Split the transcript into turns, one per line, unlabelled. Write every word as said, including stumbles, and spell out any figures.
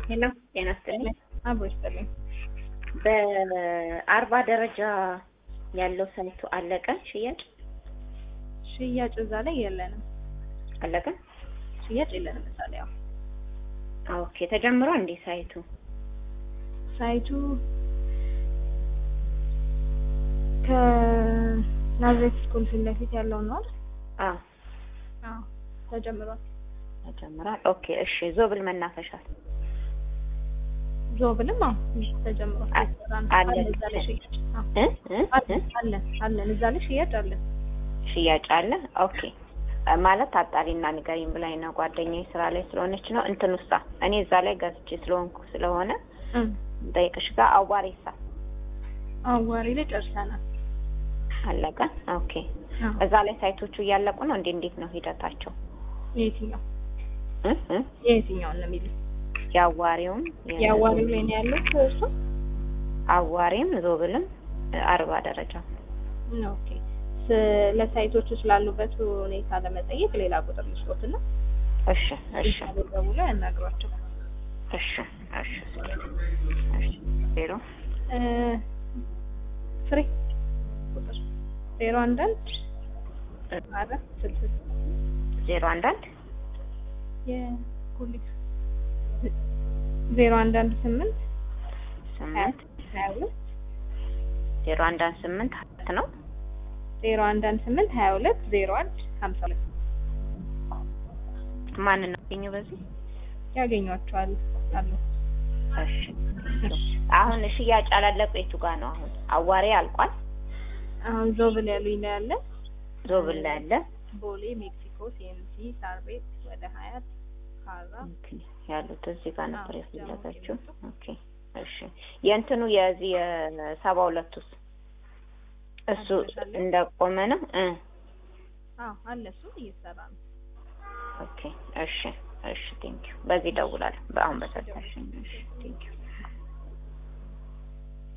ሄሎ ጤና ይስጥልኝ።
አቦ ይስጥልኝ።
በአርባ ደረጃ ያለው ሳይቱ አለቀ ሽያጭ?
ሽያጭ እዛ ላይ የለንም።
አለቀ?
ሽያጭ የለንም እዛ ላይ። አዎ
ኦኬ። ተጀምሮ እንዴ ሳይቱ?
ሳይቱ ከናዝሬት ስኩል ፊት ለፊት ያለው ነው አይደል?
አዎ
አዎ ተጀምሯል።
ተጀምሯል። ኦኬ እሺ። ዞብል መናፈሻ
ዞብልም አዎ ተጀምሯል።
አለ
እዛ ላይ ሽያጭ
እ እ
አለ አለ እዛ ላይ ሽያጭ አለ።
ሽያጭ አለ። ኦኬ ማለት አጣሪና ንገሪኝ ብላኝ ነው ጓደኛዬ ስራ ላይ ስለሆነች ነው። እንትን ውስጥ እኔ እዛ ላይ ገዝቼ ስለሆንኩ ስለሆነ ጠይቅሽ ጋር አዋሪሳ
አዋሪ ላይ ጨርሰናል።
አለቀ። ኦኬ እዛ ላይ ሳይቶቹ እያለቁ ነው እንዴ? እንዴት ነው ሂደታቸው?
የትኛው
እ እ
የትኛው ነው የሚል
ያዋሪውም
ያዋሪው ላይ ነው ያለው እሱ
አዋሪም ዞብልም አርባ ደረጃ።
ኦኬ ለሳይቶቹ ስላሉበት ሁኔታ ለመጠየቅ ሌላ ቁጥር ልስጥዎትና
እሺ እሺ
ደውለው ያናግሯቸው።
እሺ እሺ እሺ ዜሮ
እ ፍሬ ቁጥር ዜሮ አንድ አንድ አራት ስልሳ
ዜሮ አንድ አንድ
የኩሊክ ዜሮ አንድ አንድ ስምንት
ስምንት
ሀያ ሁለት
ዜሮ አንድ አንድ ስምንት ሀያ ነው
ዜሮ አንድ አንድ ስምንት ሀያ ሁለት ዜሮ አንድ ሀምሳ ሁለት
ማን ነው ያገኘው? በዚህ
ያገኟቸዋል አሉ።
እሺ አሁን ሽያጭ አላለቀ የቱ ጋር ነው? አሁን አዋሪ አልቋል።
አሁን ዞብል ያሉ ይላል
ዞብል ላይ አለ።
ቦሌ ሜክሲኮ ሲኤምሲ ሳር ቤት ወደ ሀያት ካራ
ያሉት እዚህ ጋር ነበር የፈለጋችሁ። ኦኬ እሺ የእንትኑ የዚህ የሰባ ሁለቱስ እሱ እንደቆመ ነው? እ
አዎ አለ እሱ እየሰራ ነው።
ኦኬ እሺ እሺ ቴንክ ዩ። በዚህ ደውላለሁ። በአሁን በሰጣሽኝ። እሺ ቴንክ ዩ።